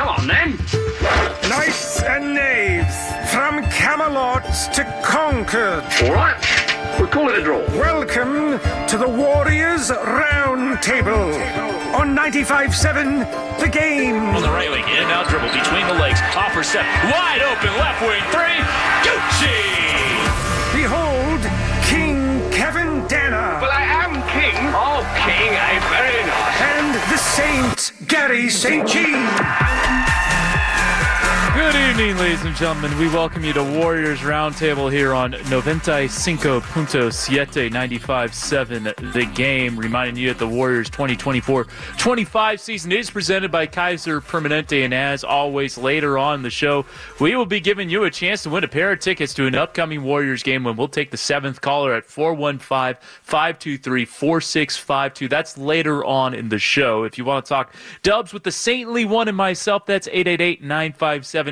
Come on, then. Knights and knaves, from Camelot to Concord. All right. We'll call it a draw. Welcome to the Warriors Round Table on 95.7 The Game. On the railing, in and out dribble between the legs. Offer step, wide open, left wing three. Gucci! Behold, King Kevin Danner. Well, I am king. Oh, king, very nice. And the Saint Gary St. Jean. Good evening, ladies and gentlemen. We welcome you to Warriors Roundtable here on 95.7 95.7 The Game. Reminding you that the Warriors 2024-25 season is presented by Kaiser Permanente. And as always, later on in the show, we will be giving you a chance to win a pair of tickets to an upcoming Warriors game when we'll take the seventh caller at 415-523-4652. That's later on in the show. If you want to talk Dubs with the Saintly One and myself, that's 888-957-9570.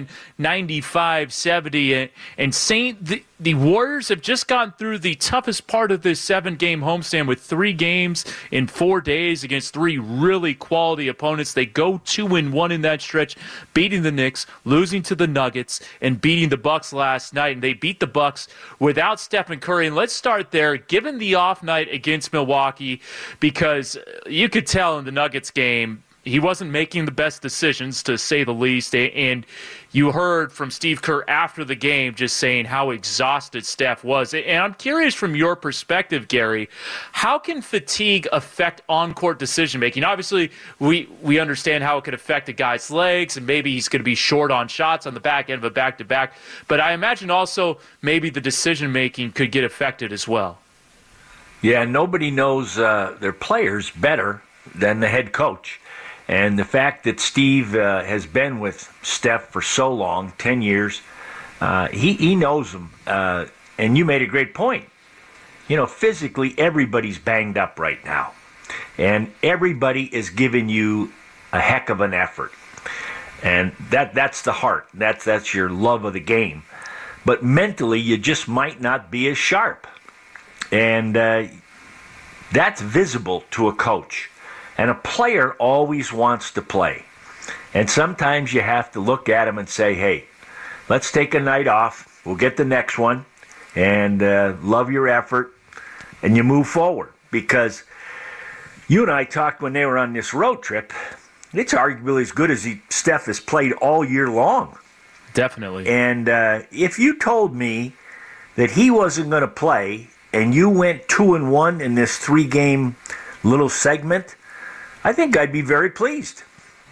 And Saint, the Warriors have just gotten through the toughest part of this 7-game homestand with 3 games in 4 days against 3 really quality opponents. They go 2-1 in that stretch, beating the Knicks, losing to the Nuggets, and beating the Bucks last night. And they beat the Bucks without Stephen Curry. And let's start there, given the off night against Milwaukee, because you could tell in the Nuggets game, he wasn't making the best decisions, to say the least, and you heard from Steve Kerr after the game just saying how exhausted Steph was. And I'm curious from your perspective, Gary, how can fatigue affect on-court decision-making? Obviously, we understand how it could affect a guy's legs, and maybe he's going to be short on shots on the back end of a back-to-back, but I imagine also maybe the decision-making could get affected as well. Yeah, nobody knows their players better than the head coach. And the fact that Steve has been with Steph for so long, 10 years, he knows him. And you made a great point. You know, physically, everybody's banged up right now. And everybody is giving you a heck of an effort. And that's the heart. That's your love of the game. But mentally, you just might not be as sharp. And that's visible to a coach. And a player always wants to play. And sometimes you have to look at him and say, hey, let's take a night off. We'll get the next one. And love your effort. And you move forward. Because you and I talked when they were on this road trip. It's arguably as good as Steph has played all year long. Definitely. And if you told me that he wasn't going to play and you went 2-1 in this 3-game little segment, I think I'd be very pleased.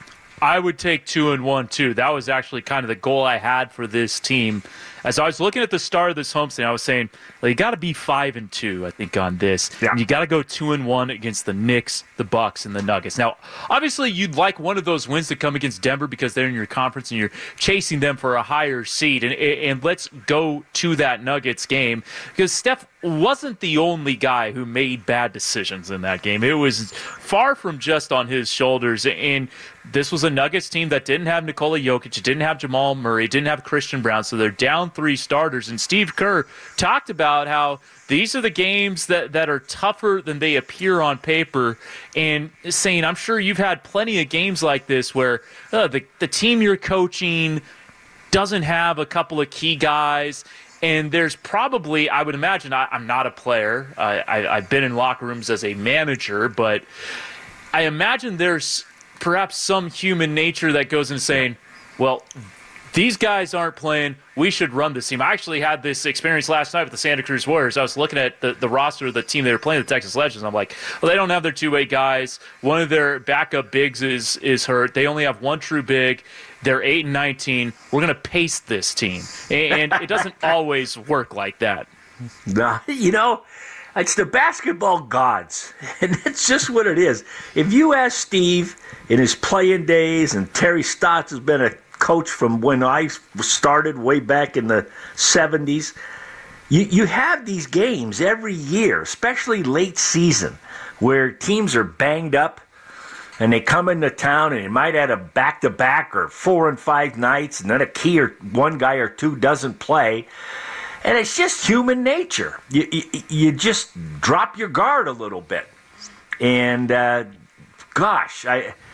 I would take 2-1 too. That was actually kind of the goal I had for this team. As I was looking at the start of this homestand, I was saying, well, you got to be 5-2, I think, on this. Yeah. And you got to go 2-1 against the Knicks, the Bucks, and the Nuggets. Now, obviously, you'd like one of those wins to come against Denver because they're in your conference and you're chasing them for a higher seed. And let's go to that Nuggets game because Steph wasn't the only guy who made bad decisions in that game. It was far from just on his shoulders. And this was a Nuggets team that didn't have Nikola Jokic, didn't have Jamal Murray, didn't have Christian Brown, so they're down 3 starters. And Steve Kerr talked about how these are the games that are tougher than they appear on paper, and saying, I'm sure you've had plenty of games like this where the team you're coaching doesn't have a couple of key guys. And there's probably, I would imagine, I'm not a player. I've been in locker rooms as a manager, but I imagine there's perhaps some human nature that goes in saying, well, these guys aren't playing. We should run this team. I actually had this experience last night with the Santa Cruz Warriors. I was looking at the roster of the team they were playing, the Texas Legends. I'm like, well, they don't have their two-way guys. One of their backup bigs is hurt. They only have one true big. They're 8-19. We're going to pace this team. And it doesn't always work like that. No, you know, it's the basketball gods. And that's just what it is. If you ask Steve in his playing days, and Terry Stotts has been a coach from when I started way back in the 70s, you have these games every year, especially late season, where teams are banged up and they come into town and they might have a back-to-back or 4 and 5 nights, and then a key or one guy or two doesn't play. And it's just human nature. You just drop your guard a little bit. And, gosh,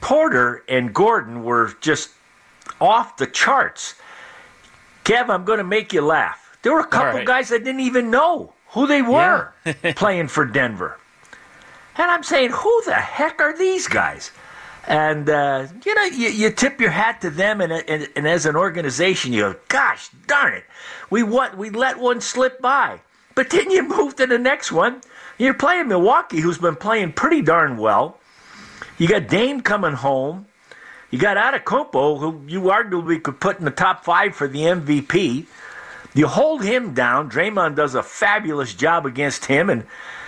Porter and Gordon were just off the charts. Kev, I'm going to make you laugh. There were a couple guys I didn't even know who they were playing for Denver. And I'm saying, who the heck are these guys? And, you tip your hat to them, and as an organization, you go, gosh, darn it. We let one slip by. But then you move to the next one. You're playing Milwaukee, who's been playing pretty darn well. You got Dame coming home. You got Antetokounmpo, who you arguably could put in the top 5 for the MVP. You hold him down. Draymond does a fabulous job against him. And,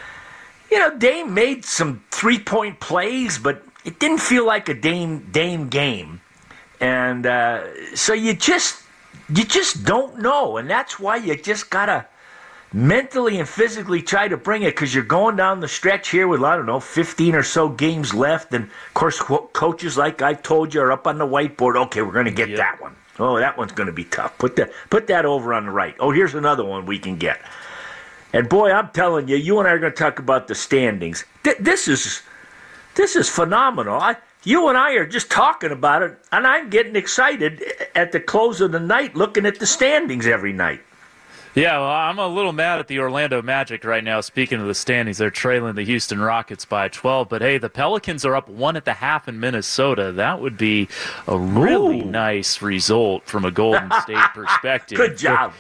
Dame made some three-point plays, but it didn't feel like a Dame game. And so you just don't know. And that's why you just got to mentally and physically try to bring it, because you're going down the stretch here with, 15 or so games left. And, of course, coaches, like I told you, are up on the whiteboard. Okay, we're going to get that one. Oh, that one's going to be tough. Put that over on the right. Oh, here's another one we can get. And, boy, I'm telling you, you and I are going to talk about the standings. This is phenomenal. You and I are just talking about it, and I'm getting excited at the close of the night looking at the standings every night. Yeah, well, I'm a little mad at the Orlando Magic right now. Speaking of the standings, they're trailing the Houston Rockets by 12. But, hey, the Pelicans are up 1 at the half in Minnesota. That would be a really nice result from a Golden State perspective. Good job.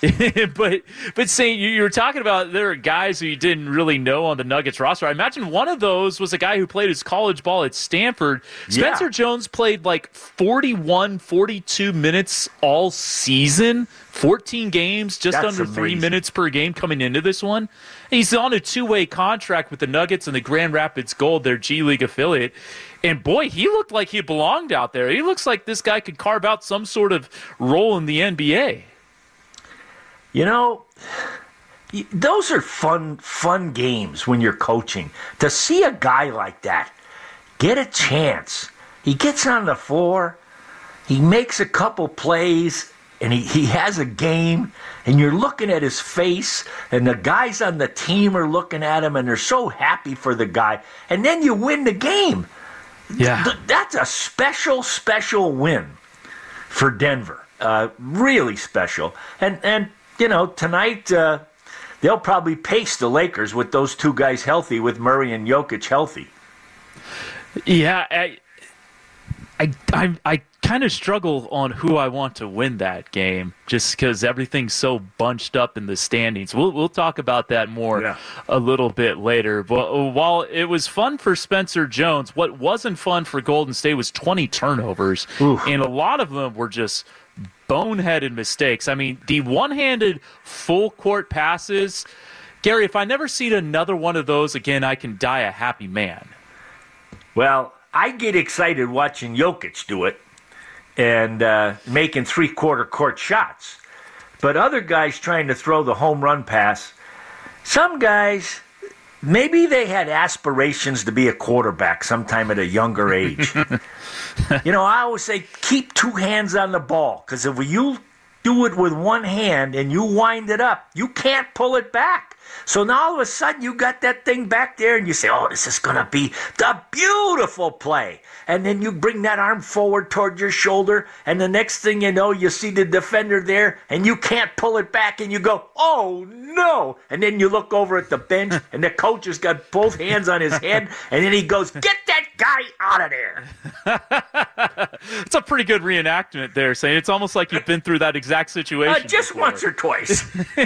But Saint, you were talking about there are guys who you didn't really know on the Nuggets roster. I imagine one of those was a guy who played his college ball at Stanford. Spencer Jones played like 41, 42 minutes all season. 14 games, just That's under 3 amazing. minutes per game coming into this one. He's on a 2-way contract with the Nuggets and the Grand Rapids Gold, their G League affiliate. And, boy, he looked like he belonged out there. He looks like this guy could carve out some sort of role in the NBA. Those are fun games when you're coaching. To see a guy like that get a chance. He gets on the floor. He makes a couple plays. And he has a game, and you're looking at his face, and the guys on the team are looking at him, and they're so happy for the guy. And then you win the game. Yeah. That's a special win for Denver. Really special. And tonight they'll probably pace the Lakers with those two guys healthy, with Murray and Jokic healthy. Yeah, I kind of struggle on who I want to win that game, just because everything's so bunched up in the standings. We'll talk about that more a little bit later. But while it was fun for Spencer Jones, what wasn't fun for Golden State was 20 turnovers, and a lot of them were just boneheaded mistakes. I mean, the one-handed full-court passes, Gary, if I never see another one of those again, I can die a happy man. Well, I get excited watching Jokic do it and making three-quarter court shots. But other guys trying to throw the home run pass, some guys, maybe they had aspirations to be a quarterback sometime at a younger age. I always say keep two hands on the ball, because if you do it with one hand and you wind it up, you can't pull it back. So now all of a sudden you got that thing back there and you say, oh, this is going to be the beautiful play. And then you bring that arm forward toward your shoulder, and the next thing you know, you see the defender there and you can't pull it back, and you go, oh, no. And then you look over at the bench and the coach has got both hands on his head, and then he goes, get that guy out of there. It's a pretty good reenactment there, saying it's almost like you've been through that exact situation. Just before. Once or twice.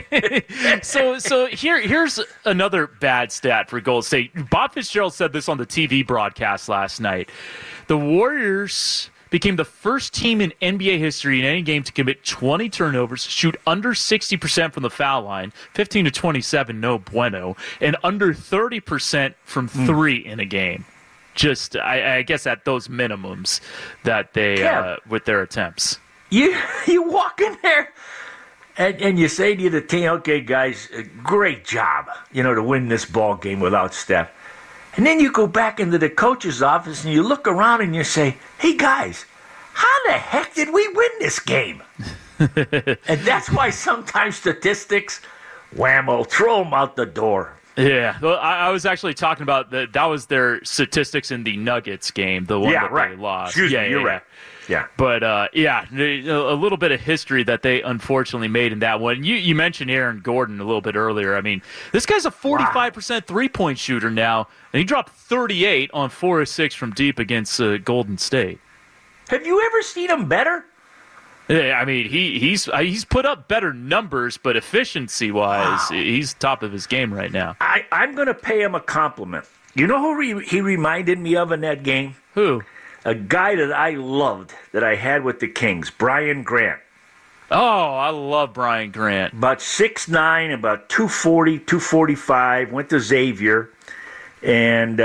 So here's another bad stat for Golden State. Bob Fitzgerald said this on the TV broadcast last night. The Warriors became the first team in NBA history in any game to commit 20 turnovers, shoot under 60% from the foul line, 15 to 27, no bueno, and under 30% from three in a game. Just, I guess, at those minimums that they, with their attempts. You walk in there and you say to the team, okay, guys, great job, to win this ball game without Steph. And then you go back into the coach's office and you look around and you say, hey, guys, how the heck did we win this game? And that's why sometimes statistics, whammo, throw them out the door. Yeah, well, I was actually talking about that was their statistics in the Nuggets game, the one that they lost. Excuse me, you're right. Yeah. But, a little bit of history that they unfortunately made in that one. You mentioned Aaron Gordon a little bit earlier. I mean, this guy's a 45% three-point shooter now, and he dropped 38 on 4 of 6 from deep against Golden State. Have you ever seen him better? Yeah, I mean, he's put up better numbers, but efficiency-wise, he's top of his game right now. I'm going to pay him a compliment. You know who he reminded me of in that game? Who? A guy that I loved that I had with the Kings, Brian Grant. Oh, I love Brian Grant. About 6'9", about 240, 245, went to Xavier. And,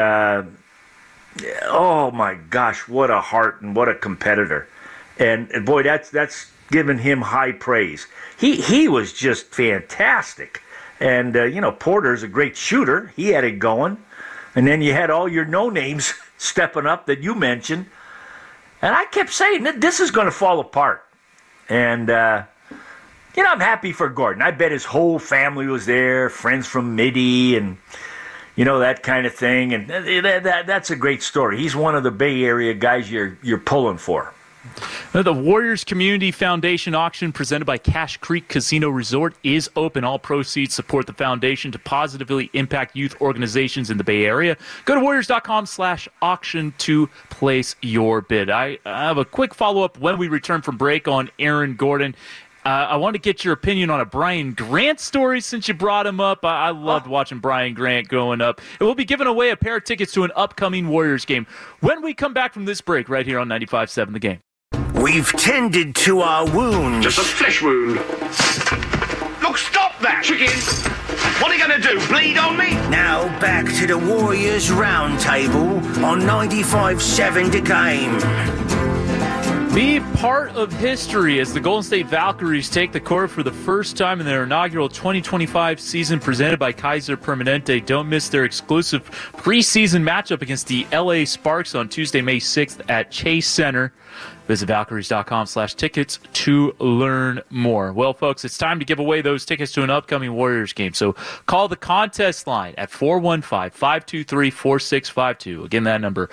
oh my gosh, what a heart and what a competitor. And boy, that's giving him high praise. He was just fantastic. And, Porter's a great shooter. He had it going. And then you had all your no-names stepping up that you mentioned. And I kept saying, this is going to fall apart. And, I'm happy for Gordon. I bet his whole family was there, friends from Midi and, that kind of thing. And that's a great story. He's one of the Bay Area guys you're pulling for. The Warriors Community Foundation auction presented by Cache Creek Casino Resort is open. All proceeds support the foundation to positively impact youth organizations in the Bay Area. Go to warriors.com/auction to place your bid. I have a quick follow-up when we return from break on Aaron Gordon. I want to get your opinion on a Brian Grant story since you brought him up. I loved watching Brian Grant growing up. And we'll be giving away a pair of tickets to an upcoming Warriors game when we come back from this break right here on 95.7 The Game. We've tended to our wounds. Just a flesh wound. Look, stop that, chicken! What are you going to do, bleed on me? Now back to the Warriors Roundtable on 95.7 The Game. Be part of history as the Golden State Valkyries take the court for the first time in their inaugural 2025 season presented by Kaiser Permanente. Don't miss their exclusive preseason matchup against the LA Sparks on Tuesday, May 6th at Chase Center. Visit Valkyries.com/tickets to learn more. Well, folks, it's time to give away those tickets to an upcoming Warriors game. So call the contest line at 415-523-4652. Again, that number,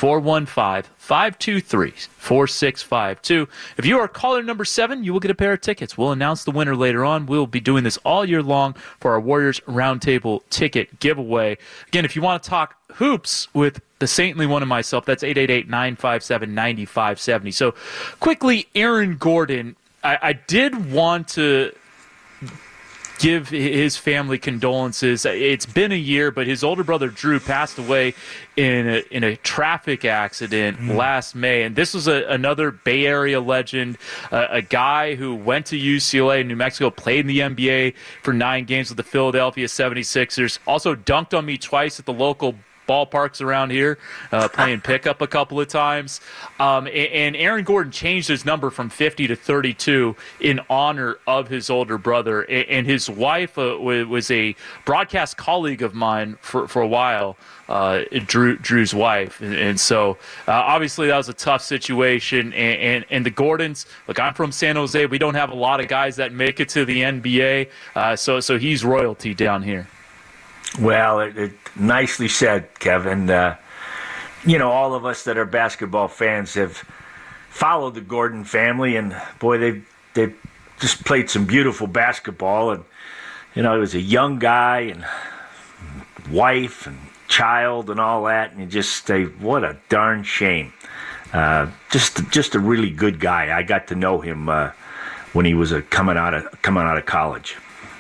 415-523-4652. If you are caller number 7, you will get a pair of tickets. We'll announce the winner later on. We'll be doing this all year long for our Warriors Roundtable ticket giveaway. Again, if you want to talk hoops with the saintly one and myself, that's 888-957-9570. So quickly, Aaron Gordon, I did want to give his family condolences. It's been a year, but his older brother Drew passed away in a traffic accident last May. And this was another Bay Area legend, a guy who went to UCLA in New Mexico, played in the NBA for 9 games with the Philadelphia 76ers, also dunked on me twice at the local ballparks around here, playing pickup a couple of times. And Aaron Gordon changed his number from 50 to 32 in honor of his older brother. And his wife was a broadcast colleague of mine for a while, Drew's wife. And so obviously that was a tough situation. And the Gordons, look, I'm from San Jose. We don't have a lot of guys that make it to the NBA. So he's royalty down here. Well, it nicely said, Kevin. All of us that are basketball fans have followed the Gordon family, and boy, they've just played some beautiful basketball. And he was a young guy and wife and child and all that, and you just say, what a darn shame. Just a really good guy. I got to know him when he was coming out of college.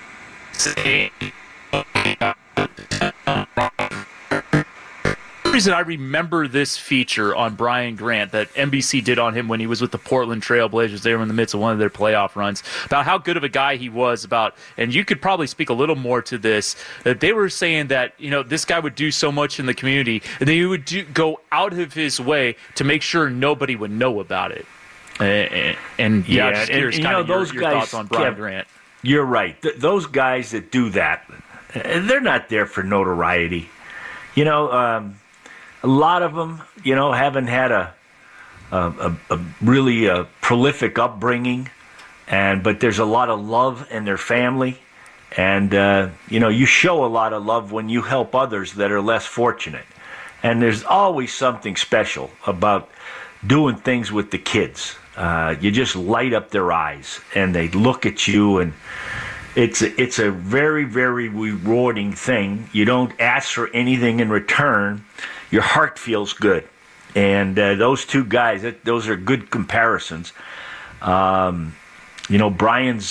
The reason I remember this feature on Brian Grant that NBC did on him when he was with the Portland Trail Blazers. They were in the midst of one of their playoff runs, about how good of a guy he was, and you could probably speak a little more to this, that they were saying that, this guy would do so much in the community, and he would go out of his way to make sure nobody would know about it. And just curious, those guys, thoughts on Brian Grant. You're right. Those guys that do that, they're not there for notoriety. A lot of them, haven't had a really prolific upbringing, but there's a lot of love in their family, And, you show a lot of love when you help others that are less fortunate. And there's always something special about doing things with the kids. You just light up their eyes, and they look at you, and it's a very, very rewarding thing. You don't ask for anything in return. Your heart feels good. And those two guys, those are good comparisons. Brian's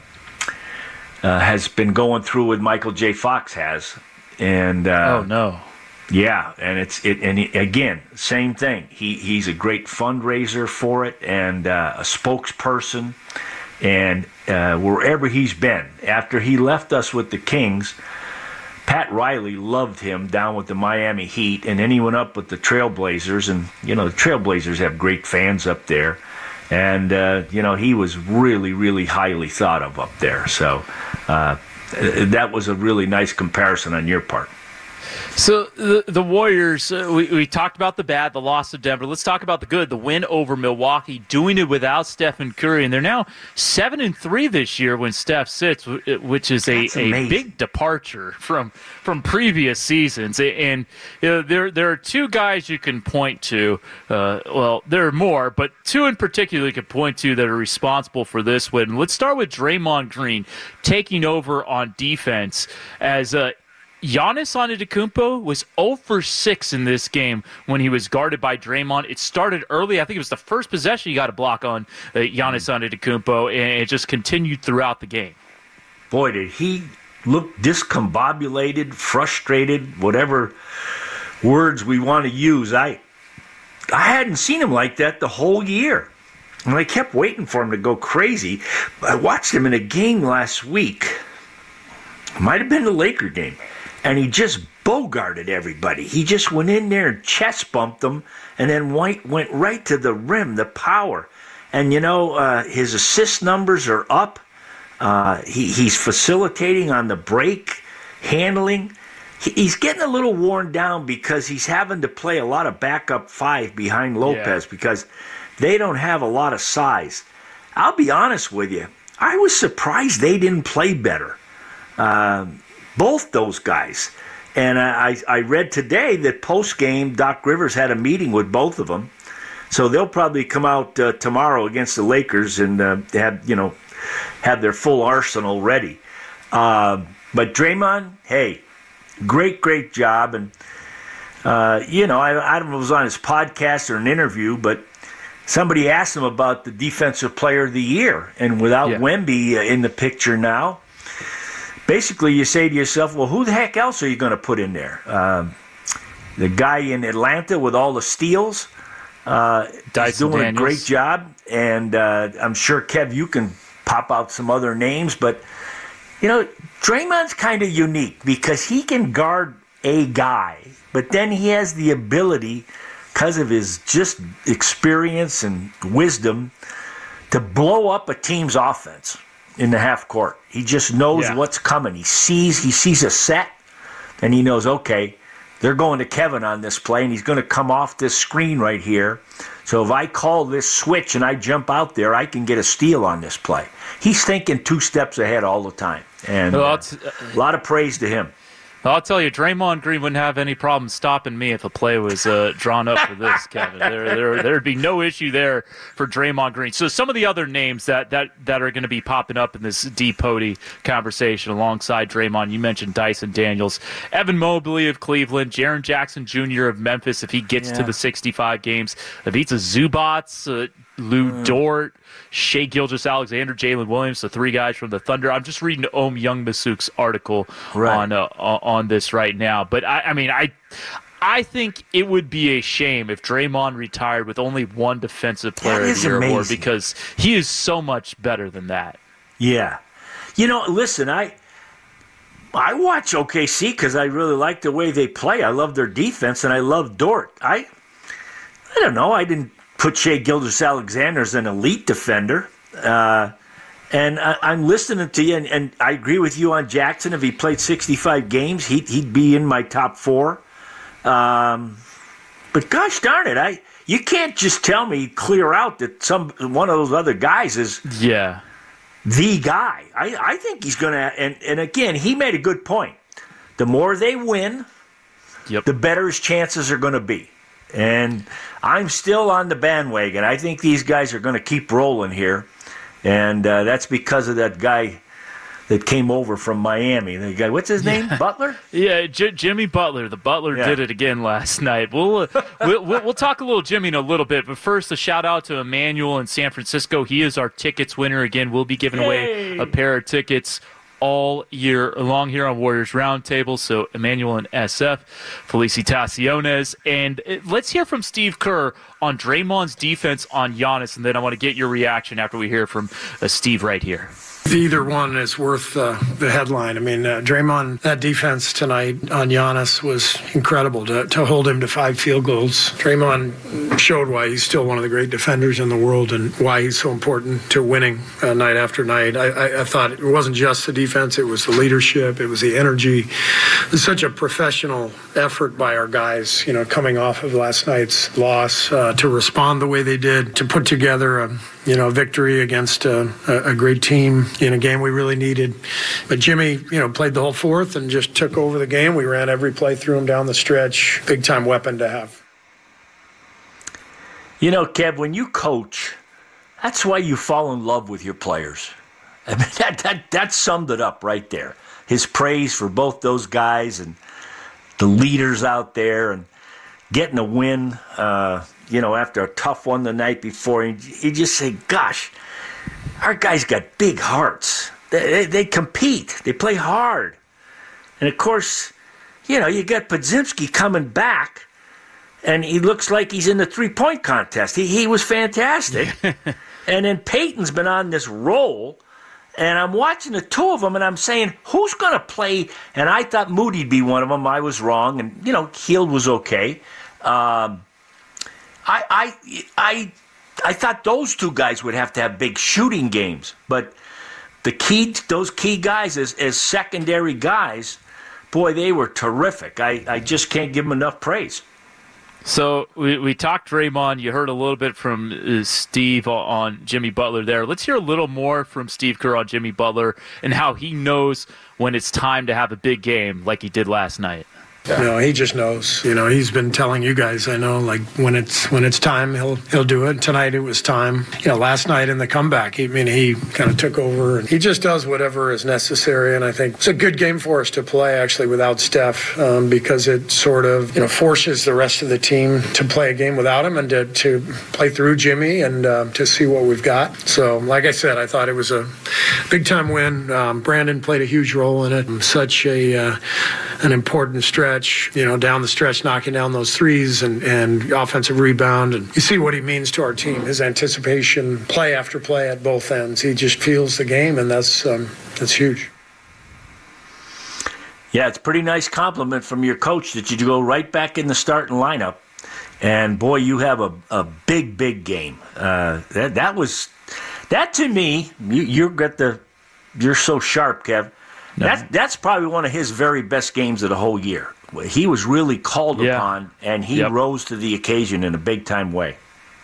has been going through what Michael J. Fox has. And oh, no. Yeah, and again, same thing. He's a great fundraiser for it and a spokesperson. And wherever he's been, after he left us with the Kings, Pat Riley loved him down with the Miami Heat, and then he went up with the Trailblazers, and the Trailblazers have great fans up there, and he was really, really highly thought of up there. So that was a really nice comparison on your part. So the Warriors, we talked about the bad, the loss of Denver. Let's talk about the good, the win over Milwaukee, doing it without Stephen Curry. And they're now 7-3 this year when Steph sits, which is a big departure from previous seasons. And there are two guys you can point to. Well, there are more, but two in particular you can point to that are responsible for this win. Let's start with Draymond Green taking over on defense as Giannis Antetokounmpo was 0 for 6 in this game when he was guarded by Draymond. It started early. I think it was the first possession he got a block on Giannis Antetokounmpo, and it just continued throughout the game. Boy, did he look discombobulated, frustrated, whatever words we want to use. I hadn't seen him like that the whole year. And I kept waiting for him to go crazy. I watched him in a game last week. It might have been the Laker game. And he just bogarted everybody. He just went in there and chest bumped them, and then went right to the rim, the power. And, his assist numbers are up. He's facilitating on the break, handling. He's getting a little worn down because he's having to play a lot of backup five behind Lopez because they don't have a lot of size. I'll be honest with you. I was surprised they didn't play better. Both those guys. And I read today that post-game, Doc Rivers had a meeting with both of them. So they'll probably come out tomorrow against the Lakers and have their full arsenal ready. But Draymond, hey, great job. And, I don't know if it was on his podcast or an interview, but somebody asked him about the Defensive Player of the Year. And without Wemby in the picture now, basically, you say to yourself, well, who the heck else are you going to put in there? The guy in Atlanta with all the steals is doing a great job. And I'm sure, Kev, you can pop out some other names. But, Draymond's kind of unique because he can guard a guy. But then he has the ability, because of his just experience and wisdom, to blow up a team's offense in the half court. He just knows what's coming. He sees a set, and he knows, okay, they're going to Kevin on this play, and he's going to come off this screen right here. So if I call this switch and I jump out there, I can get a steal on this play. He's thinking 2 steps ahead all the time, and a lot of praise to him. I'll tell you, Draymond Green wouldn't have any problem stopping me if a play was drawn up for this, Kevin. There'd be no issue there for Draymond Green. So some of the other names that are going to be popping up in this D-Pody conversation alongside Draymond, you mentioned Dyson Daniels, Evan Mobley of Cleveland, Jaren Jackson Jr. of Memphis if he gets to the 65 games, Ivica Zubac, Lou Dort, Shai Gilgeous-Alexander, Jalen Williams, the 3 guys from the Thunder. I'm just reading Om Youngmisuk's article on this right now. But, I think it would be a shame if Draymond retired with only one Defensive Player of the Year award because he is so much better than that. Yeah. Listen, I watch OKC because I really like the way they play. I love their defense, and I love Dort. I don't know. I didn't put Shai Gilgeous-Alexander as an elite defender. And I'm listening to you, and I agree with you on Jackson. If he played 65 games, he'd be in my top 4. But gosh darn it, you can't just tell me clear out that one of those other guys is the guy. I think he's going to, and again, he made a good point. The more they win, the better his chances are going to be. And I'm still on the bandwagon. I think these guys are going to keep rolling here. And that's because of that guy that came over from Miami. The guy, what's his name? Butler? Yeah, Jimmy Butler. The Butler did it again last night. We'll talk a little Jimmy in a little bit, but first a shout out to Emmanuel in San Francisco. He is our tickets winner again. We'll be giving away a pair of tickets all year long here on Warriors Roundtable. So Emmanuel and SF, Felicitaciones, and let's hear from Steve Kerr on Draymond's defense on Giannis, and then I want to get your reaction after we hear from Steve right here. Either one is worth the headline. I mean, Draymond, that defense tonight on Giannis was incredible to hold him to 5 field goals. Draymond showed why he's still one of the great defenders in the world and why he's so important to winning night after night. I thought it wasn't just the defense, it was the leadership, it was the energy. It was such a professional effort by our guys, coming off of last night's loss, to respond the way they did, to put together a victory against a great team in a game we really needed. But Jimmy, played the whole fourth and just took over the game. We ran every play through him down the stretch. Big-time weapon to have. Kev, when you coach, that's why you fall in love with your players. I mean, that summed it up right there. His praise for both those guys and the leaders out there and getting a win, after a tough one the night before. You just say, gosh, our guys got big hearts. They compete. They play hard. And, of course, you got Podziemski coming back, and he looks like he's in the three-point contest. He was fantastic. And then Peyton's been on this roll, and I'm watching the two of them, and I'm saying, who's going to play? And I thought Moody'd be one of them. I was wrong, and, Hield was okay. I thought those two guys would have to have big shooting games, but those key guys as secondary guys, boy, they were terrific. I just can't give them enough praise. So we talked Draymond. You heard a little bit from Steve on Jimmy Butler there. Let's hear a little more from Steve Kerr on Jimmy Butler and how he knows when it's time to have a big game like he did last night. He just knows. He's been telling you guys, I know, like when it's time, he'll do it. Tonight it was time. Last night in the comeback, he kind of took over, and he just does whatever is necessary. And I think it's a good game for us to play actually without Steph, because it sort of forces the rest of the team to play a game without him and to play through Jimmy and to see what we've got. So, like I said, I thought it was a big time win. Brandon played a huge role in it. Such an important stretch. Down the stretch, knocking down those threes and offensive rebound. And you see what he means to our team, his anticipation, play after play at both ends. He just feels the game, and that's huge. Yeah, it's a pretty nice compliment from your coach that you go right back in the starting lineup. And, boy, you have a big, big game. That to me, you're so sharp, Kev. No. That's probably one of his very best games of the whole year. He was really called upon, and he rose to the occasion in a big-time way.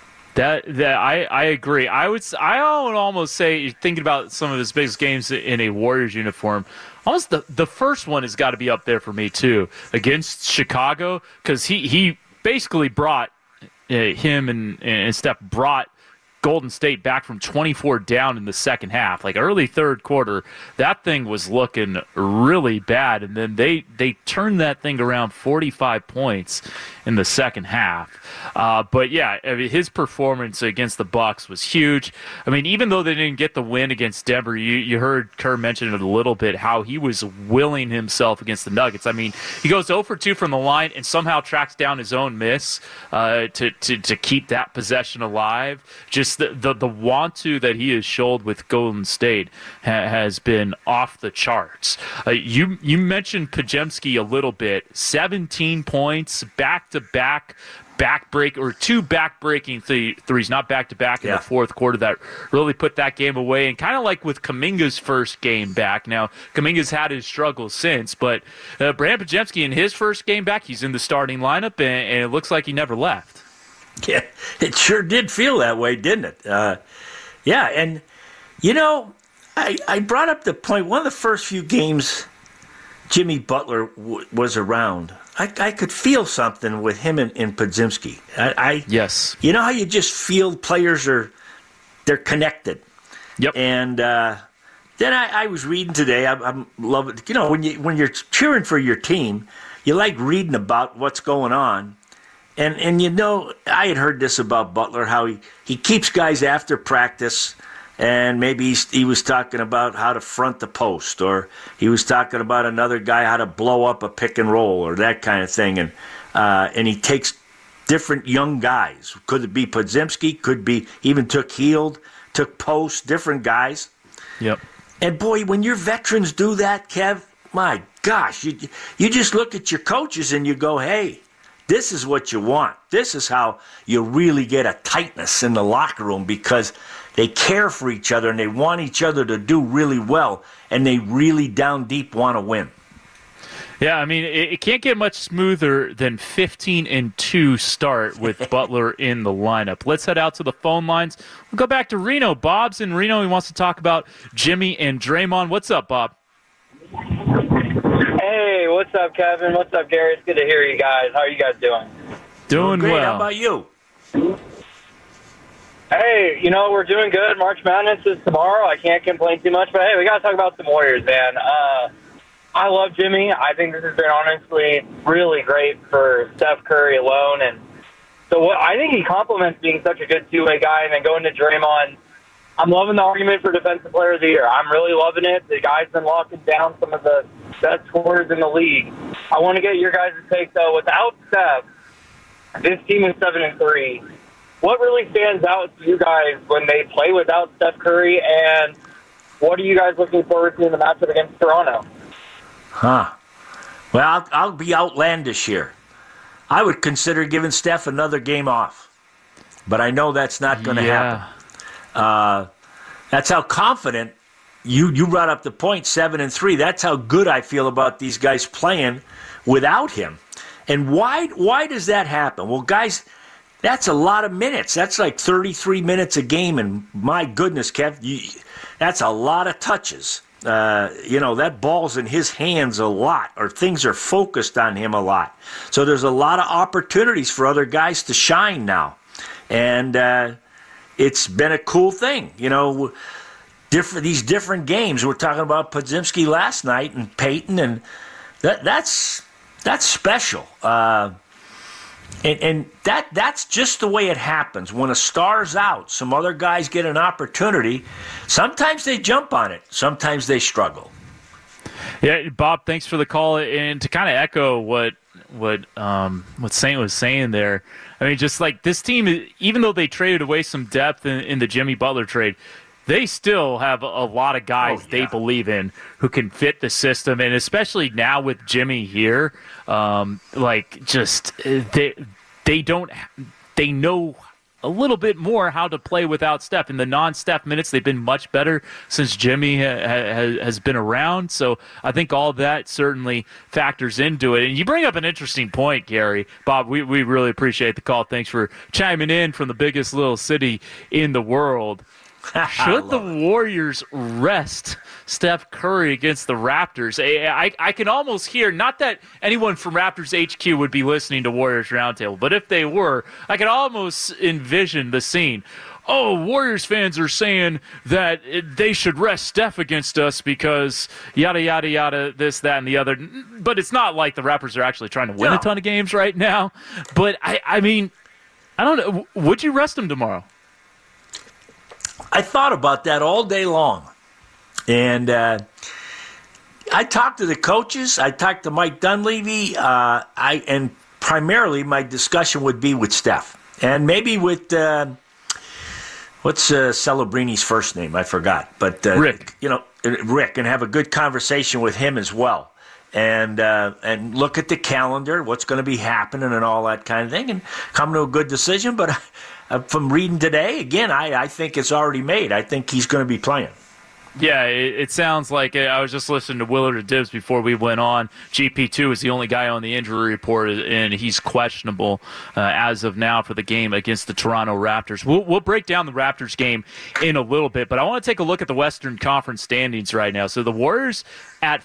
I agree. I would almost say, thinking about some of his biggest games in a Warriors uniform, almost the first one has got to be up there for me, too, against Chicago, because he basically brought him and Steph brought Golden State back from 24 down in the second half, like early third quarter. That thing was looking really bad, and then they turned that thing around 45 points in the second half. But yeah, his performance against the Bucks was huge. I mean, even though they didn't get the win against Denver, you heard Kerr mention it a little bit, how he was willing himself against the Nuggets. I mean, he goes 0 for 2 from the line and somehow tracks down his own miss to keep that possession alive. Just the want to that he has showed with Golden State has been off the charts. You mentioned Podziemski a little bit. 17 points, back-to-back two back-breaking threes, not back-to-back in the fourth quarter, that really put that game away. And kind of like with Kuminga's first game back. Now, Kuminga's had his struggles since, but Brandon Podziemski in his first game back, he's in the starting lineup, and it looks like he never left. Yeah, it sure did feel that way, didn't it? Yeah, and, I brought up the point. One of the first few games Jimmy Butler was around, I could feel something with him and Podziemski. Yes. You know how you just feel players they're connected. Yep. And then I was reading today. I'm loving. You know, when you're cheering for your team, you like reading about what's going on. And you know, I had heard this about Butler, how he keeps guys after practice, and maybe he was talking about how to front the post, or he was talking about another guy how to blow up a pick and roll, or that kind of thing. And he takes different young guys. Could it be Podziemski? Could be, even took Hield, took Post, different guys. Yep. And boy, when your veterans do that, Kev, my gosh, you just look at your coaches and you go, hey, this is what you want. This is how you really get a tightness in the locker room, because they care for each other and they want each other to do really well, and they really down deep want to win. Yeah, I mean, it can't get much smoother than 15-2 start with Butler in the lineup. Let's head out to the phone lines. We'll go back to Reno. Bob's in Reno. He wants to talk about Jimmy and Draymond. What's up, Bob? Hey, what's up, Kevin? What's up, Gary? It's good to hear you guys. How are you guys doing? Doing great. well. How about you? Hey, you know, we're doing good. March Madness is tomorrow. I can't complain too much, but hey, we got to talk about some Warriors, man. I love Jimmy. I think this has been honestly really great for Steph Curry alone. And so I think he complements being such a good two-way guy. And then going to Draymond, I'm loving the argument for Defensive Player of the Year. I'm really loving it. The guy's been locking down some of the best scorers in the league. I want to get your guys' take, though. Without Steph, this team is 7-3. What really stands out to you guys when they play without Steph Curry, and what are you guys looking forward to in the matchup against Toronto? Well, I'll be outlandish here. I would consider giving Steph another game off, but I know that's not going to happen. That's how confident you brought up the point, 7-3. That's how good I feel about these guys playing without him. And why does that happen? Well, guys, that's a lot of minutes. That's like 33 minutes a game, and my goodness, Kev, that's a lot of touches. That ball's in his hands a lot, or things are focused on him a lot. So there's a lot of opportunities for other guys to shine now. And it's been a cool thing. You know, these different games. We're talking about Podziemski last night and Peyton, and that's special. And that's just the way it happens. When a star's out, some other guys get an opportunity. Sometimes they jump on it. Sometimes they struggle. Yeah, Bob, thanks for the call. And to kind of echo what Saint was saying there, I mean, just like this team, even though they traded away some depth in the Jimmy Butler trade, they still have a lot of guys they believe in who can fit the system, and especially now with Jimmy here, they know a little bit more how to play without Steph. In the non-Steph minutes, they've been much better since Jimmy has been around. So I think all that certainly factors into it. And you bring up an interesting point, Gary. Bob, we really appreciate the call. Thanks for chiming in from the biggest little city in the world. Should the Warriors rest Steph Curry against the Raptors? I can almost hear, not that anyone from Raptors HQ would be listening to Warriors Roundtable, but if they were, I could almost envision the scene. Oh, Warriors fans are saying that they should rest Steph against us because yada, yada, yada, this, that, and the other. But it's not like the Raptors are actually trying to win a ton of games right now. But, I mean, I don't know. Would you rest them tomorrow? I thought about that all day long. And I talked to the coaches. I talked to Mike Dunleavy. And primarily my discussion would be with Steph. And maybe with, what's Celebrini's first name? I forgot. But Rick. Rick, and have a good conversation with him as well. And look at the calendar, what's going to be happening and all that kind of thing, and come to a good decision. But from reading today, again, I think it's already made. I think he's going to be playing. Yeah, it sounds like I was just listening to Willard and Dibbs before we went on. GP2 is the only guy on the injury report, and he's questionable as of now for the game against the Toronto Raptors. We'll break down the Raptors game in a little bit, but I want to take a look at the Western Conference standings right now. So the Warriors at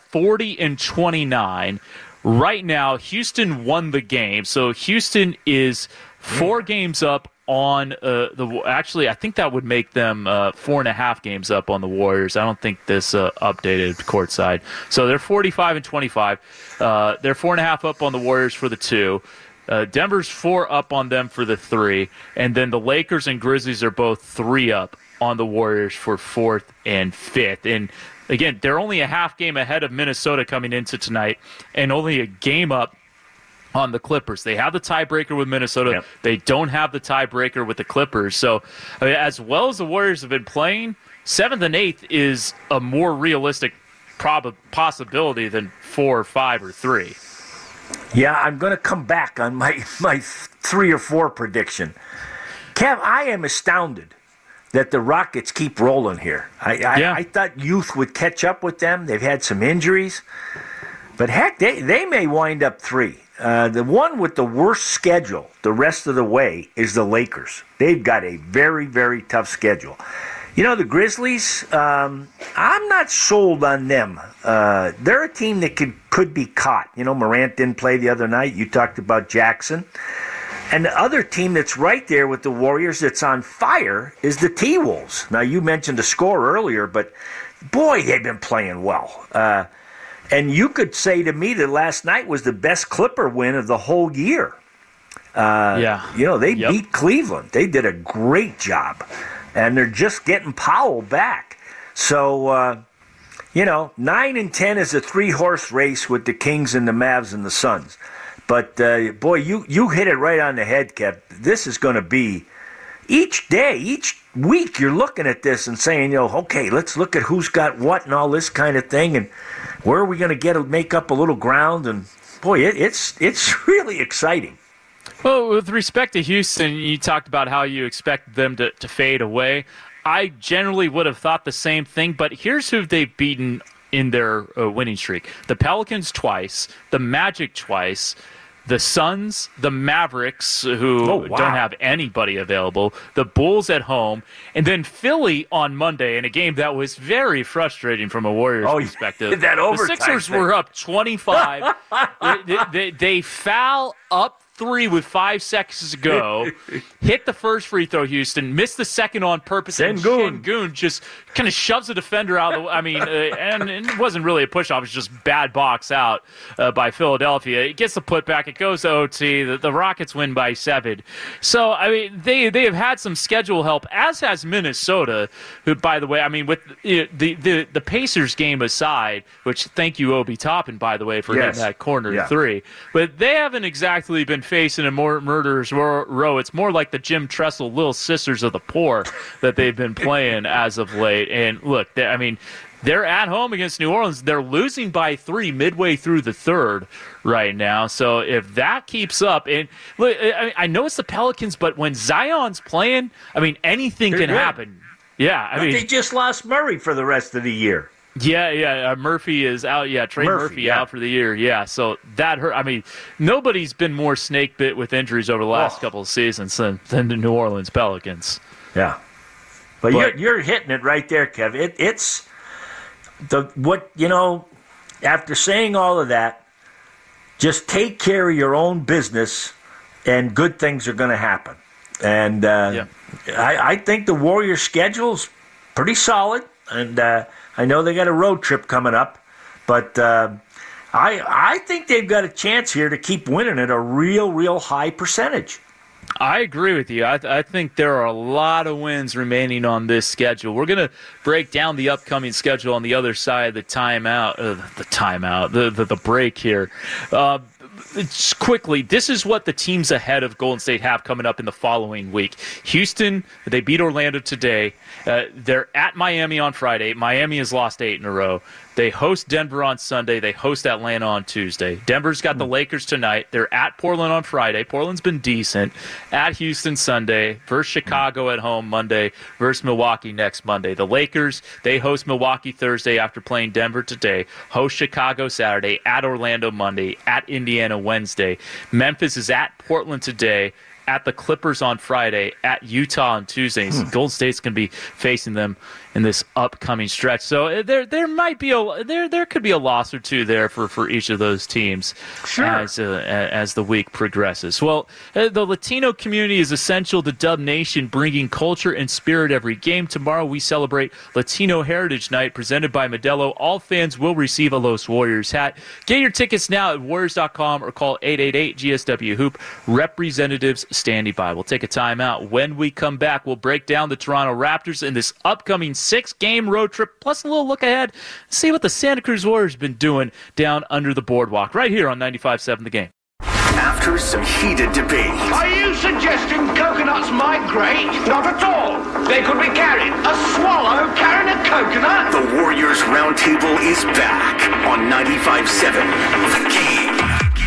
40-29. Right now, Houston won the game. So Houston is 4 games up on actually, I think that would make them 4.5 games up on the Warriors. I don't think this updated courtside. So they're 45-25. They're 4.5 up on the Warriors for the 2. Denver's 4 up on them for the 3. And then the Lakers and Grizzlies are both 3 up on the Warriors for 4th and 5th. And again, they're only a half game ahead of Minnesota coming into tonight, and only a game up on the Clippers. They have the tiebreaker with Minnesota. Yep. They don't have the tiebreaker with the Clippers. So as well as the Warriors have been playing, 7th and 8th is a more realistic possibility than 4 or 5 or 3. Yeah, I'm going to come back on my 3 or 4 prediction. Kev, I am astounded that the Rockets keep rolling here. I thought youth would catch up with them. They've had some injuries. But heck, they may wind up 3. The one with the worst schedule the rest of the way is the Lakers. They've got a very, very tough schedule. You know, the Grizzlies, I'm not sold on them. They're a team that could be caught. You know, Morant didn't play the other night. You talked about Jackson. And the other team that's right there with the Warriors that's on fire is the T-Wolves. Now, you mentioned the score earlier, but boy, they've been playing well. And you could say to me that last night was the best Clipper win of the whole year. You know, they beat Cleveland. They did a great job. And they're just getting Powell back. So, 9 and 10 is a 3-horse race with the Kings and the Mavs and the Suns. But, boy, you hit it right on the head, Kev. This is going to be each day, each week, you're looking at this and saying, okay, let's look at who's got what and all this kind of thing. And where are we going to make up a little ground? And, boy, it's really exciting. Well, with respect to Houston, you talked about how you expect them to fade away. I generally would have thought the same thing, but here's who they've beaten in their winning streak. The Pelicans twice, the Magic twice, the Suns, the Mavericks, who don't have anybody available, the Bulls at home, and then Philly on Monday in a game that was very frustrating from a Warriors perspective. That overtime the Sixers thing. were up 25. they foul up 3 with 5 seconds to go, hit the first free throw, Houston, missed the second on purpose, and Sengun just kind of shoves the defender out of the and it wasn't really a push-off, it was just bad box out by Philadelphia. It gets the putback, it goes to OT, the Rockets win by 7. So, they have had some schedule help, as has Minnesota, who, by the way, with the Pacers game aside, which thank you, Obi Toppin, by the way, for hitting that corner 3, but they haven't exactly been facing a more murderer's row. It's more like the Jim Tressel Little Sisters of the Poor that they've been playing as of late. And look, they're at home against New Orleans. They're losing by 3 midway through the third right now. So if that keeps up, and look, I know it's the Pelicans, but when Zion's playing, anything can happen. Yeah, they just lost Murray for the rest of the year. Yeah, Murphy is out. Yeah, Trey Murphy out for the year. Yeah, so that hurt. Nobody's been more snake bit with injuries over the last couple of seasons than the New Orleans Pelicans. Yeah, but you're hitting it right there, Kev. It's after saying all of that, just take care of your own business, and good things are going to happen. And I think the Warriors' schedule's pretty solid, and I know they got a road trip coming up, but I think they've got a chance here to keep winning at a real high percentage. I agree with you. I think there are a lot of wins remaining on this schedule. We're going to break down the upcoming schedule on the other side of the the break here. Just quickly, this is what the teams ahead of Golden State have coming up in the following week. Houston, they beat Orlando today. They're at Miami on Friday. Miami has lost 8 in a row. They host Denver on Sunday. They host Atlanta on Tuesday. Denver's got the Lakers tonight. They're at Portland on Friday. Portland's been decent. At Houston Sunday. Versus Chicago at home Monday. Versus Milwaukee next Monday. The Lakers, they host Milwaukee Thursday after playing Denver today. Host Chicago Saturday. At Orlando Monday. At Indiana Wednesday. Memphis is at Portland today. At the Clippers on Friday, at Utah on Tuesday. Golden State's going to be facing them in this upcoming stretch. So there might be there could be a loss or two there for each of those teams as the week progresses. Well, the Latino community is essential to Dub Nation, bringing culture and spirit every game. Tomorrow we celebrate Latino Heritage Night presented by Modelo. All fans will receive a Los Warriors hat. Get your tickets now at Warriors.com or call 888-GSW-HOOP. Representatives standing by. We'll take a timeout. When we come back, we'll break down the Toronto Raptors in this upcoming 6-game road trip, plus a little look ahead, see what the Santa Cruz Warriors have been doing down under the boardwalk, right here on 95.7 The Game. After some heated debate. Are you suggesting coconuts migrate? Not at all. They could be carried. A swallow carrying a coconut? The Warriors Roundtable is back on 95.7 The Game.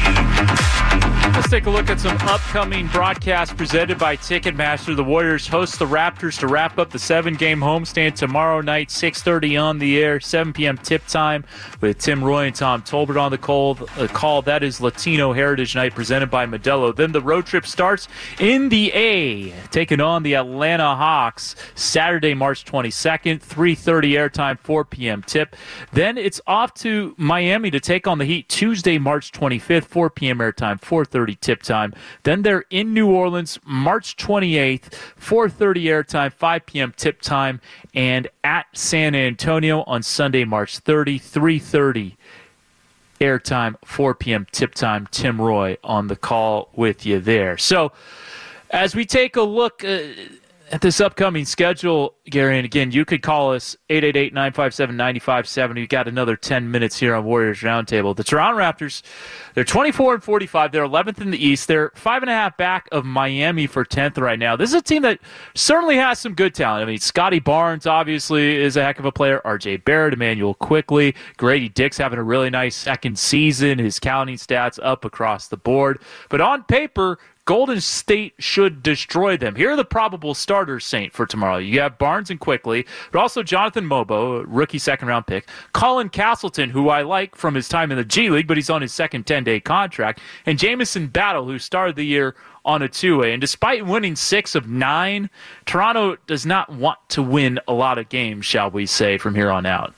Let's take a look at some upcoming broadcasts presented by Ticketmaster. The Warriors host the Raptors to wrap up the 7-game homestand tomorrow night, 6:30 on the air, 7 p.m. tip time with Tim Roy and Tom Tolbert on the call. That is Latino Heritage Night presented by Modelo. Then the road trip starts in the A, taking on the Atlanta Hawks Saturday, March 22nd, 3:30 airtime, 4 p.m. tip. Then it's off to Miami to take on the Heat Tuesday, March 25th, 4 p.m. airtime, 4:30 tip time. Then they're in New Orleans March 28th, 4:30 airtime, 5 p.m. tip time, and at San Antonio on Sunday, March 30, 3:30 airtime, 4 p.m. tip time. Tim Roy on the call with you there. So as we take a look at this upcoming schedule, Gary, and again, you could call us 888-957-9570. We've got another 10 minutes here on Warriors Roundtable. The Toronto Raptors, they're 24-45. They're 11th in the East. They're 5.5 back of Miami for 10th right now. This is a team that certainly has some good talent. I mean, Scotty Barnes obviously is a heck of a player. R.J. Barrett, Emmanuel Quickley, Grady Dick's having a really nice second season. His counting stats up across the board. But on paper, Golden State should destroy them. Here are the probable starters, Saint, for tomorrow. You have Barnes and Quickley, but also Jonathan Mobo, rookie second-round pick. Colin Castleton, who I like from his time in the G League, but he's on his second 10-day contract. And Jamison Battle, who started the year on a two-way. And despite winning 6 of 9, Toronto does not want to win a lot of games, shall we say, from here on out.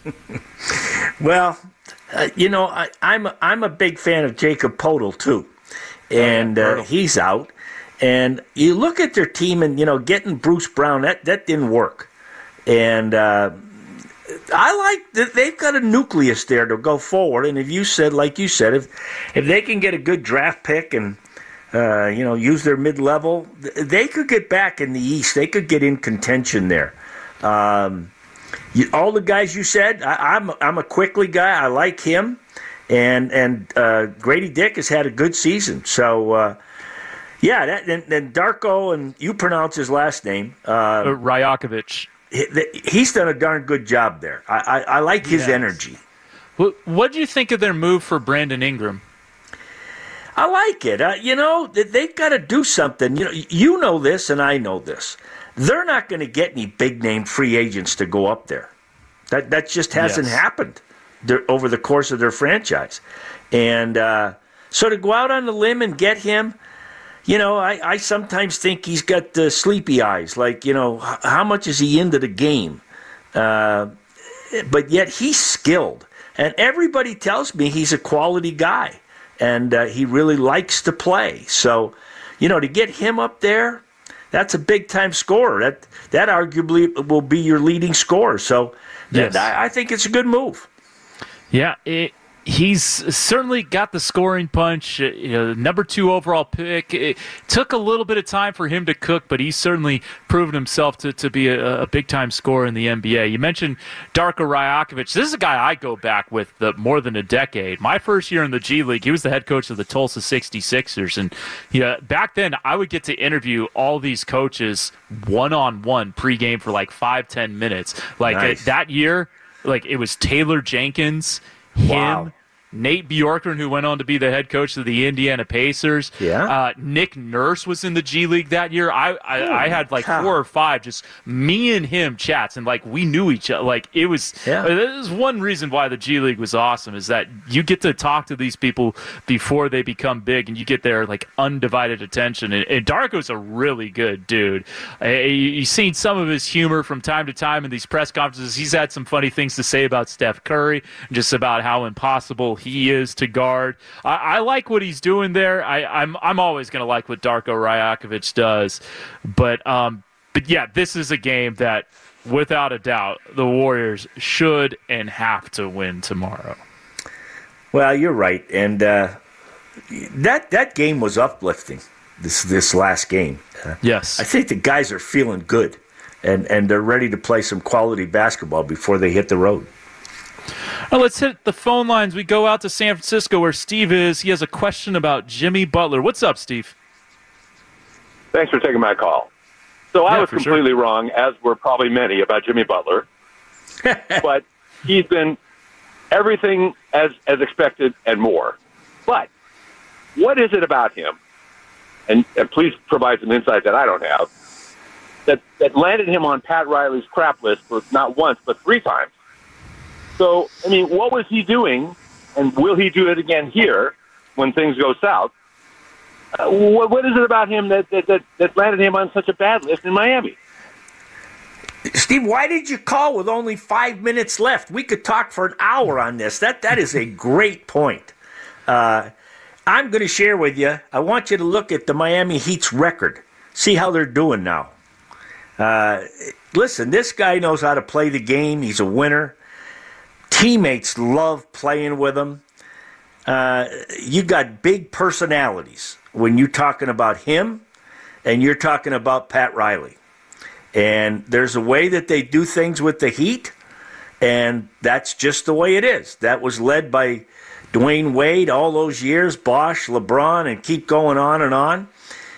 Well, I'm a big fan of Jacob Poeltl, too. And he's out. And you look at their team and, getting Bruce Brown, that didn't work. And I like that they've got a nucleus there to go forward. And if they can get a good draft pick and, use their mid-level, they could get back in the East. They could get in contention there. All the guys you said, I'm a Quickley guy. I like him. And Grady Dick has had a good season. So, and Darko, and you pronounce his last name. Rajakovic. He's done a darn good job there. I like his energy. What do you think of their move for Brandon Ingram? I like it. They've got to do something. You know this, and I know this. They're not going to get any big-name free agents to go up there. That just hasn't happened over the course of their franchise. And so to go out on the limb and get him, I sometimes think he's got sleepy eyes. Like, how much is he into the game? But yet he's skilled. And everybody tells me he's a quality guy. And he really likes to play. So, to get him up there, that's a big-time scorer. That arguably will be your leading scorer. So I think it's a good move. Yeah, he's certainly got the scoring punch. Number 2 overall pick. It took a little bit of time for him to cook, but he's certainly proven himself to be a big-time scorer in the NBA. You mentioned Darko Rajakovic. This is a guy I go back with more than a decade. My first year in the G League, he was the head coach of the Tulsa 66ers. And back then, I would get to interview all these coaches one-on-one pregame for like 5-10 minutes. Nice. That year, Like, it was Taylor Jenkins, him, Nate Bjorkgren, who went on to be the head coach of the Indiana Pacers. Yeah. Nick Nurse was in the G League that year. I had like 4 or 5, just me and him chats, and like we knew each other. Like it was. This is one reason why the G League was awesome, is that you get to talk to these people before they become big, and you get their like undivided attention. And Darko's a really good dude. You've seen some of his humor from time to time in these press conferences. He's had some funny things to say about Steph Curry, just about how impossible he is to guard. I like what he's doing there. I'm always going to like what Darko Rajakovic does, but yeah, this is a game that, without a doubt, the Warriors should and have to win tomorrow. Well, you're right, and that game was uplifting. This last game. Yes, I think the guys are feeling good, and they're ready to play some quality basketball before they hit the road. Now let's hit the phone lines. We go out to San Francisco where Steve is. He has a question about Jimmy Butler. What's up, Steve? Thanks for taking my call. So I was completely wrong, as were probably many, about Jimmy Butler. But he's been everything as expected and more. But what is it about him, and please provide some insight that I don't have, that landed him on Pat Riley's crap list for not once but 3 times? So, I mean, what was he doing, and will he do it again here when things go south? What is it about him that landed him on such a bad list in Miami? Steve, why did you call with only 5 minutes left? We could talk for an hour on this. That is a great point. I'm going to share with you. I want you to look at the Miami Heat's record. See how they're doing now. Listen, this guy knows how to play the game. He's a winner. Teammates love playing with him. You got big personalities when you're talking about him and you're talking about Pat Riley. And there's a way that they do things with the Heat, and that's just the way it is. That was led by Dwayne Wade all those years, Bosh, LeBron, and keep going on and on.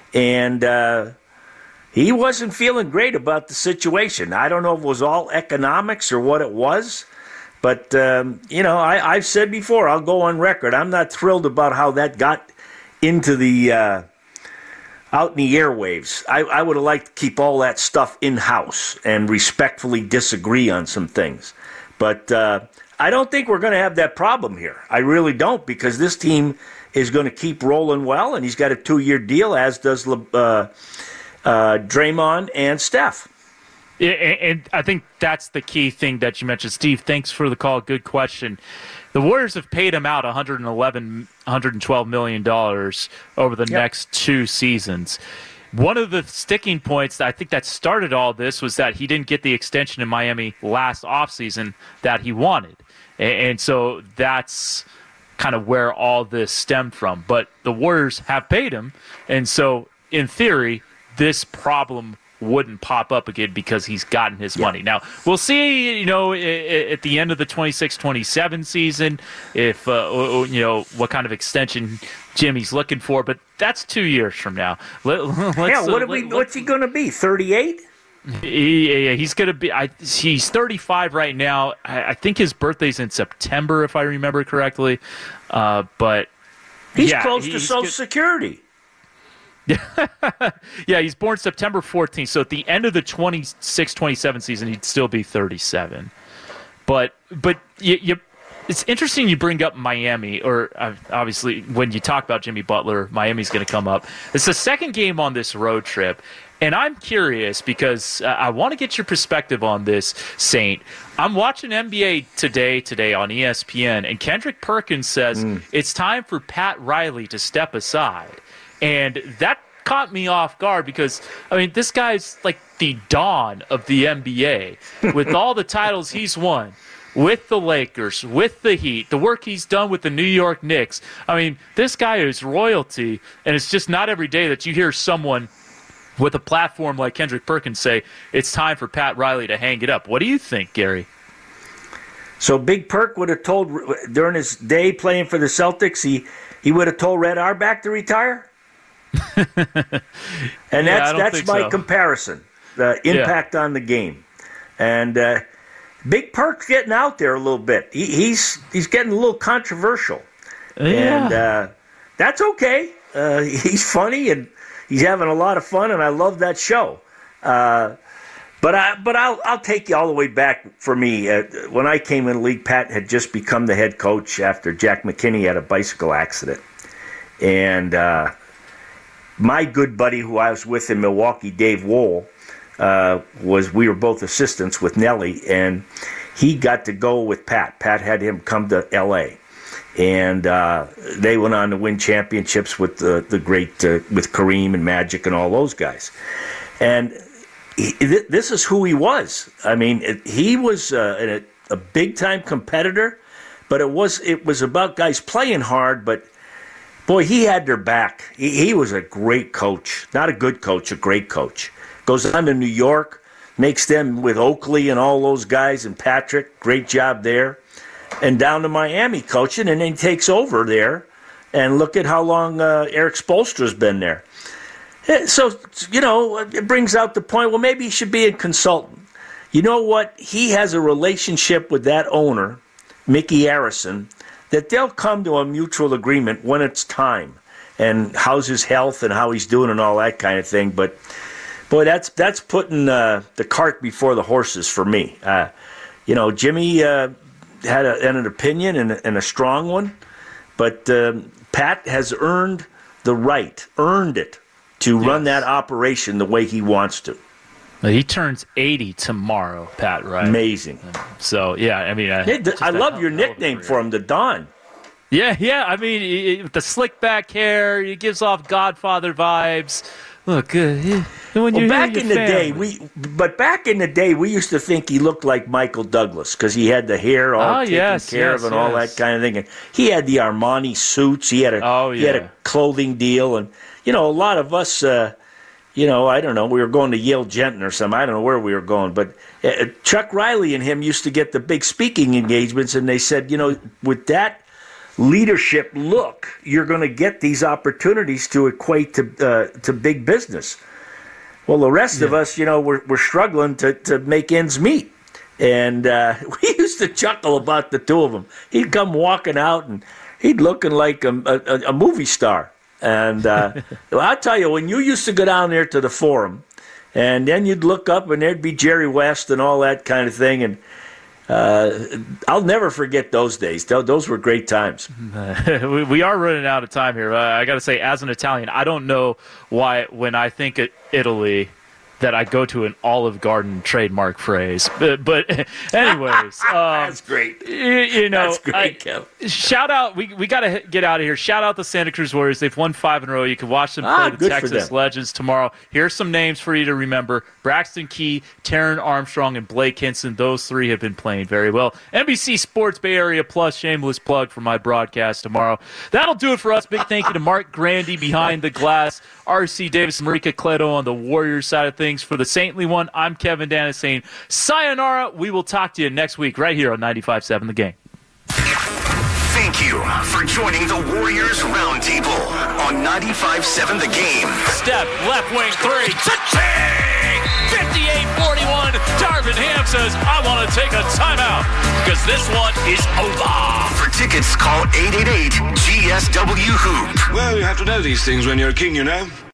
And he wasn't feeling great about the situation. I don't know if it was all economics or what it was. But, I've said before, I'll go on record, I'm not thrilled about how that got into the out in the airwaves. I would have liked to keep all that stuff in-house and respectfully disagree on some things. But I don't think we're going to have that problem here. I really don't, because this team is going to keep rolling well, and he's got a 2-year deal, as does Draymond and Steph. And I think that's the key thing that you mentioned. Steve, thanks for the call. Good question. The Warriors have paid him out $112 million over the next 2 seasons. One of the sticking points that I think that started all this was that he didn't get the extension in Miami last offseason that he wanted. And so that's kind of where all this stemmed from. But the Warriors have paid him, and so in theory, this problem wouldn't pop up again because he's gotten his money. Now, we'll see, at the end of the 26-27 season if, what kind of extension Jimmy's looking for, but that's 2 years from now. What's he going to be, 38? He's going to be. He's 35 right now. I think his birthday's in September, if I remember correctly. But he's close to Social Security. Yeah, he's born September 14th, so at the end of the 26-27 season, he'd still be 37. But it's interesting you bring up Miami, or obviously when you talk about Jimmy Butler, Miami's going to come up. It's the second game on this road trip, and I'm curious because I want to get your perspective on this, Saint. I'm watching NBA today on ESPN, and Kendrick Perkins says it's time for Pat Riley to step aside. And that caught me off guard because, this guy's like the dawn of the NBA with all the titles he's won with the Lakers, with the Heat, the work he's done with the New York Knicks. This guy is royalty, and it's just not every day that you hear someone with a platform like Kendrick Perkins say it's time for Pat Riley to hang it up. What do you think, Gary? So Big Perk would have told, during his day playing for the Celtics, he would have told Red Auerbach to retire? And that's my comparison, the impact on the game. And Big Perk's getting out there a little bit. He's getting a little controversial. And that's okay. He's funny and he's having a lot of fun, and I love that show. But I'll take you all the way back for me. When I came in the league, Pat had just become the head coach after Jack McKinney had a bicycle accident. And my good buddy who I was with in Milwaukee, Dave Wohl, we were both assistants with Nellie, and he got to go with Pat. Pat had him come to L.A., and they went on to win championships with the great with Kareem and Magic and all those guys. And this is who he was. I mean, he was a big-time competitor, but it was about guys playing hard, but boy, he had their back. He was a great coach. Not a good coach, a great coach. Goes on to New York, makes them with Oakley and all those guys and Patrick. Great job there. And down to Miami coaching, and then takes over there. And look at how long Eric Spoelstra's been there. So, it brings out the point, well, maybe he should be a consultant. You know what? He has a relationship with that owner, Mickey Arison, that they'll come to a mutual agreement when it's time. And how's his health and how he's doing and all that kind of thing. But, boy, that's putting the cart before the horses for me. Jimmy had an opinion and a strong one, but Pat has earned it to run that operation the way he wants to. He turns 80 tomorrow, Pat, right? Amazing. So, yeah, I mean... I love your nickname for him, the Don. Yeah, I mean, the slick back hair, he gives off Godfather vibes. Look, back in the day, we used to think he looked like Michael Douglas because he had the hair all taken care of and all that kind of thing. And he had the Armani suits. He had a clothing deal, and a lot of us, I don't know, we were going to Yale Genton or something. I don't know where we were going, but Chuck Riley and him used to get the big speaking engagements, and they said, with that leadership look, you're going to get these opportunities to equate to big business. Well, the rest of us, we're struggling to make ends meet. And we used to chuckle about the two of them. He'd come walking out, and he'd looking like a movie star. And I'll tell you, when you used to go down there to the Forum, and then you'd look up, and there'd be Jerry West and all that kind of thing, and I'll never forget those days. Those were great times. We are running out of time here. I got to say, as an Italian, I don't know why when I think of Italy that I go to an Olive Garden trademark phrase. But anyways. That's great. That's great, Kev. Shout out. We got to get out of here. Shout out the Santa Cruz Warriors. They've won 5 in a row. You can watch them play the Texas Legends tomorrow. Here's some names for you to remember. Braxton Key, Taron Armstrong, and Blake Hinson. Those 3 have been playing very well. NBC Sports Bay Area Plus, shameless plug for my broadcast tomorrow. That'll do it for us. Big thank you to Mark Grandy behind the glass, R.C. Davis, and Marika Cleto on the Warriors side of things. For the Saintly One, I'm Kevin Danis saying sayonara. We will talk to you next week right here on 95.7 The Game. Thank you for joining the Warriors Roundtable on 95.7 The Game. Step, left wing 3. Cha-ching! 58-41. Darvin Ham says, I want to take a timeout because this one is over. For tickets, call 888-GSW-HOOP. Well, you have to know these things when you're a king,